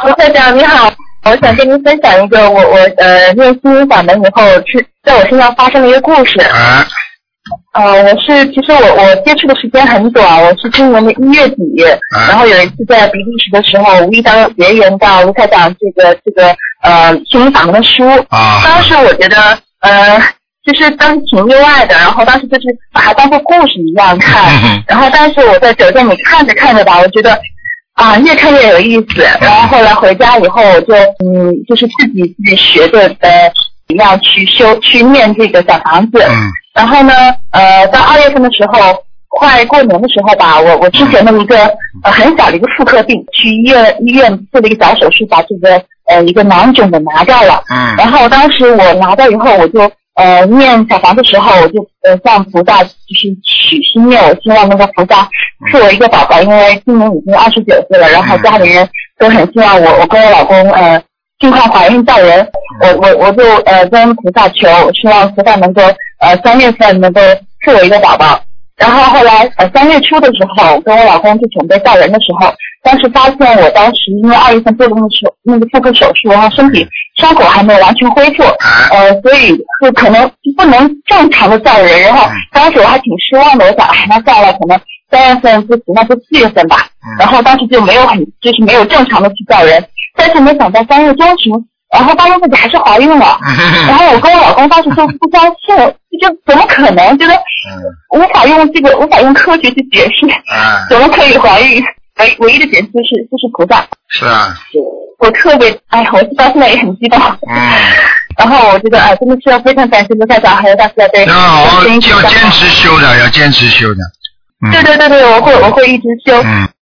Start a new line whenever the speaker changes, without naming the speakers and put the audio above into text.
卢台长你好，我想跟您分享一个我念心灵法门以后是在我身上发生的一个故事。其实我接触的时间很短，我是今年的1月底，然后有一次在比利时的时候，无意当中结缘到卢台长这个心灵法门的书。当时我觉得就是当时挺意外的，然后当时就是把它当做故事一样看，然后但是我在酒店里看着吧，我觉得越看越有意思，然后后来回家以后我就就是自己学的怎样去念这个小房子，然后呢到2月份的时候，快过年的时候吧，我之前的一个很小的一个妇科病，去医院做了一个小手术，把这个一个囊肿的拿掉了，然后当时我拿掉以后，我就念小房子的时候，我就向菩萨就是许心愿，我希望那个菩萨赐我一个宝宝，因为今年已经29岁了，然后家里人都很希望我跟我老公尽快怀孕造人，我就跟菩萨求，希望菩萨能够3月份能够赐我一个宝宝。然后后来3月初的时候，跟我老公就准备造人的时候，当时发现我当时因为2月份做了那个妇科手术，然后身体伤口还没有完全恢复，所以是可能不能正常的造人。然后当时我还挺失望的，我想那算了，可能3月份不行，那就4月份吧。然后当时就没有正常的去造人，但是没想到3月中旬，然后发现自己还是怀孕了，然后我跟我老公当时就不相信，就怎么可能，觉得无法用科学去解释，怎么可以怀孕？唯一的解释就是菩萨。
是啊。
我特别我到现在也很激动。然后我觉得真的是要非常感谢卢台长还有大家对。
要坚持修的，要坚持修的。
对，我会一直修。